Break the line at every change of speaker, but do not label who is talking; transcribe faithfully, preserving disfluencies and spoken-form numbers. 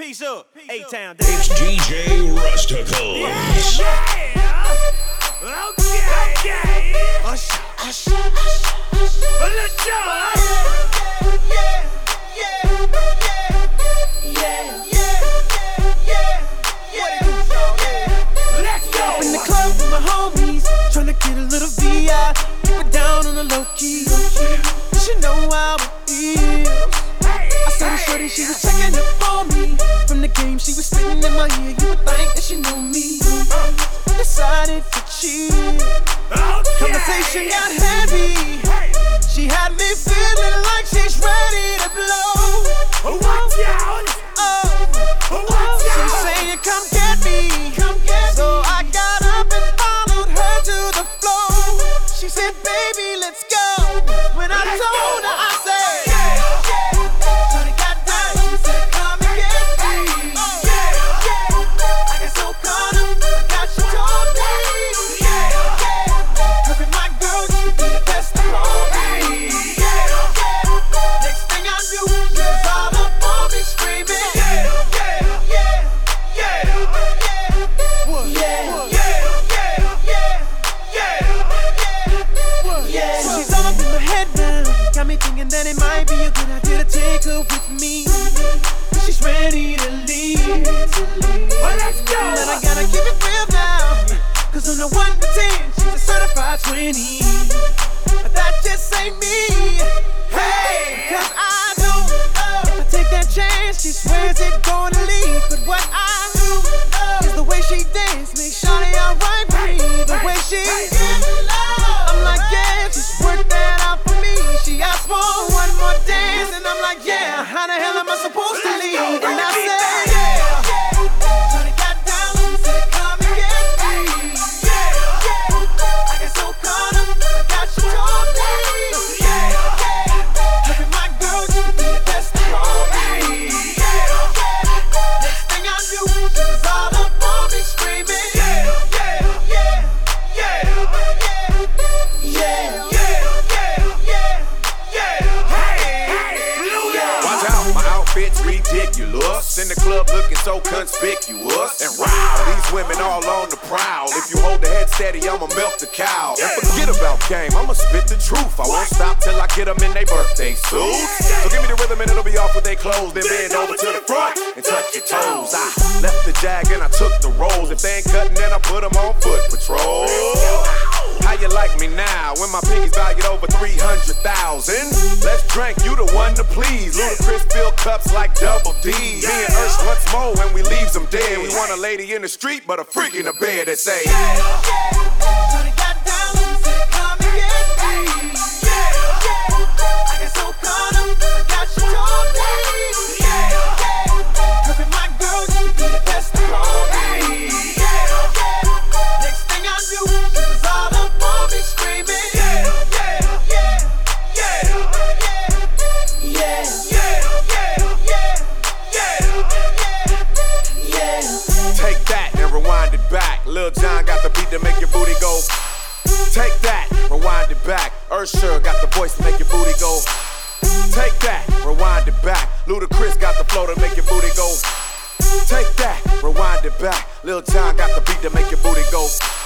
Peace up, A-Town.
It's D J Rusticles.
Yeah, yeah. Okay, okay. Usher, usher, usher, usher. Let's go. Yeah, yeah, yeah, yeah, yeah, yeah, yeah. Let's go. Up in the club with my homies, tryna get a little V I. Keep it down on the low key. You should know how it feels. I saw the shorty, she was checking up on me. From the game, she was spitting in my ear. You would think that she knew me. Decided to cheat. Conversation got heavy. She had me feeling like she's ready to blow. Watch out! Oh, she's saying, "Come get me." So I got up and followed her to the floor. She said, "Baby, let's go." When I told her, I said. That it might be a good idea to take her with me. She's ready to leave. Well, let's go. But I gotta keep it real now. Cause on the one to ten, she's a certified twenty. But that just ain't me. Hey, cause I know if I take that chance, she swears it's gonna leave. But what I do is the way she dance makes Shawty alright with me. The way she I'm like, yeah, just work that out for me. She asked for one more dance, and I'm like, yeah, how the hell am I supposed to leave? And I said, yeah, Shawty got down and said, come and get me. Yeah, I got so caught up, I got you told me. Yeah, having my girl, you could be the best of all me. Next thing I knew, she was all up on me screaming. Yeah, yeah, yeah, yeah, yeah, yeah.
Outfits ridiculous, in the club looking so conspicuous. And wow, these women all on the prowl. If you hold the head steady, I'ma milk the cow. And forget about game, I'ma spit the truth. I won't stop till I get them in their birthday suits. So give me the rhythm and it'll be off with their clothes. Then bend over to the front and touch your toes. I left the jag and I took the rolls. If they ain't cutting, then I put them on foot patrol. How you like me now when my pinky's valued over three hundred thousand? Let's drink, you the one to please. Ludacris fill cups like double D. Me and Ursh once more when we leaves them dead. We want a lady in the street, but a freak in the bed that say, yeah, yeah. Shawty got down and said, come and get me. Yeah, yeah. I got so caught up, I got you told me. Yeah, yeah. Her and my girl, you could be the best of all me. Yeah, yeah. Next thing I knew, she was all up on me screaming. Yeah, yeah, yeah, yeah, yeah, yeah, yeah. Take that and rewind it back. Lil Jon got the beat to make your booty go. Take that, rewind it back. Usher got the voice to make your booty go. Take that, rewind it back. Ludacris got the flow to make your booty go. Take that, rewind it back. Lil Jon got the beat to make your booty go.